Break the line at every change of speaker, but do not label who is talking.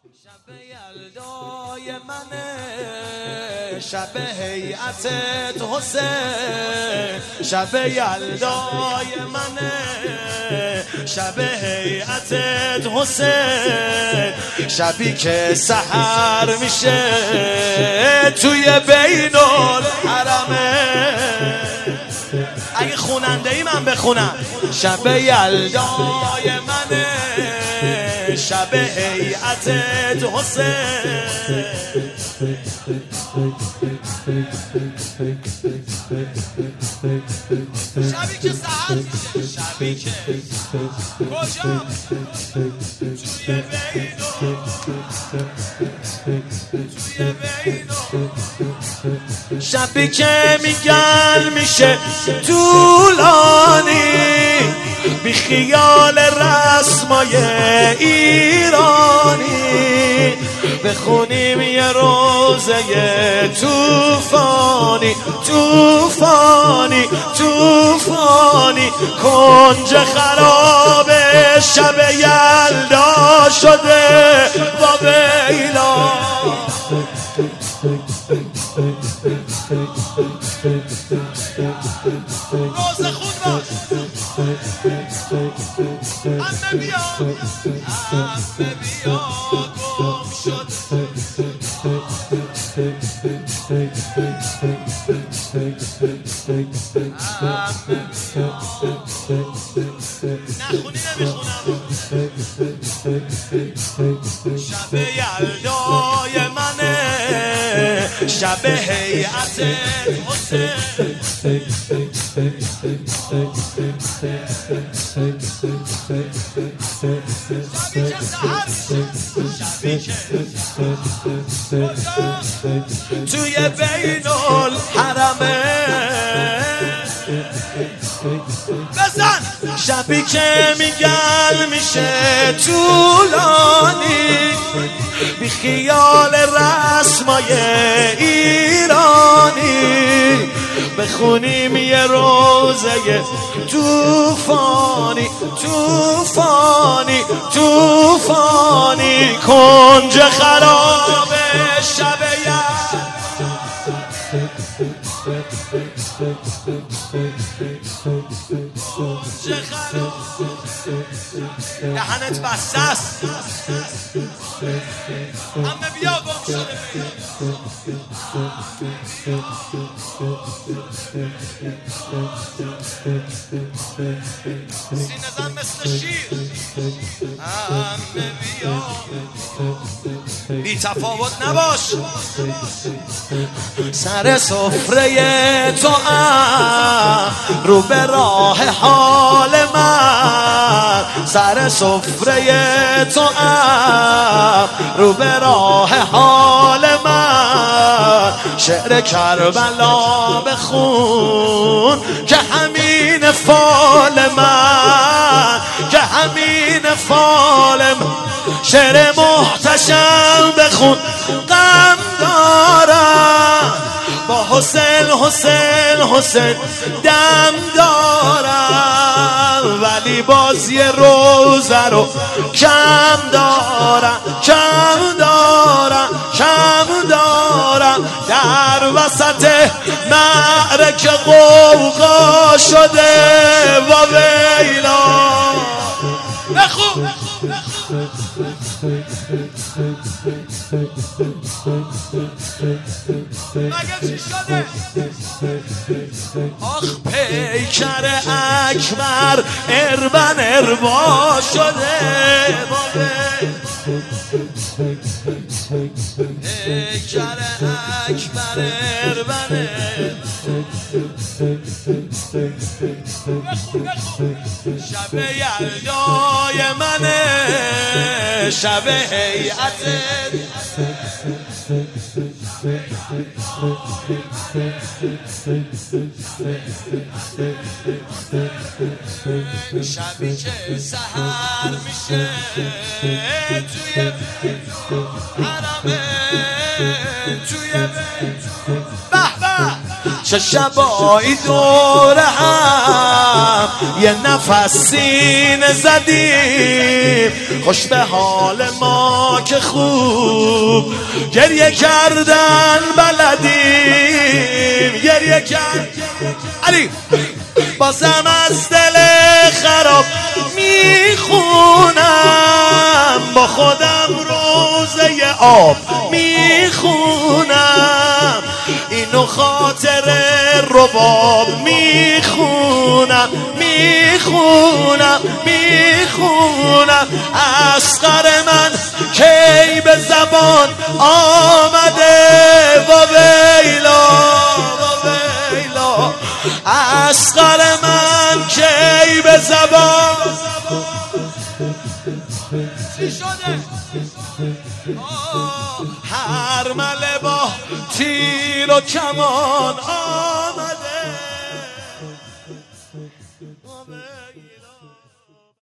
شب یلدای منه، شب هیئتت حسین. شب یلدای منه، شب هیئتت حسین. شبی که سحر میشه توی بین الحرمه. اگه خوننده ای من بخونم. شب یلدای منه، شب هیئتت حسین. شبی که سحر میشه، شبی که کجا توی بینو، شبی که میگن میشه طولانی، بی خیال رسمای ایرانی. بخونیم یه روزه توفانی، توفانی، توفانی. کنج خراب شب یلدا شده با ویلا. روزه خود باش امه بیا، امه بیا گم شد. نخونی نمیخونم. شب یلدای منه، شب هیئتت حسین. توی بین الحرمه بزن. شبی که میگن میشه طولانی، بی خیال رسمای ایرانی. بخونیم یه روزه توفانی، توفانی، توفانی. کنج خراب شب دهنت بسته است. همه بیا گم شده. سینه زن مثل شیر. همه بیا بی تفاوت نباش. سر سفره تو رو به راه حال من. سر سفره تو رو به راه حال من. شعر کربلا بخون که همین فال من، که همین فال من. شعر محتشم بخون غم دارم، با حسین حسین حسین دم دارم. ولی باز یه روزه رو کم دارم، کم دارم، کم دارم. در وسط معرکه غوغا شده و ویلا. بخون مگه چی شده؟ آخ پیکر اکبر اربن اربا شده. پیکر اکبر اربن. شب یلدای منه، شب هیئتت. شبی که سحر میشه حرمه توی به چه شبایی دور هم یه نفس سینه زدیم خوش به حال ما که خوب گریه کردن بلدیم گریه کرد علی بازم از دل خراب میخونم با خودم روزه آب میخونم اینو خاطر رباب میخونم اصغر من کی به زبان آمده و ویلا اصغر من کی به زبان چی شده هر مله با تیر و کمان آمده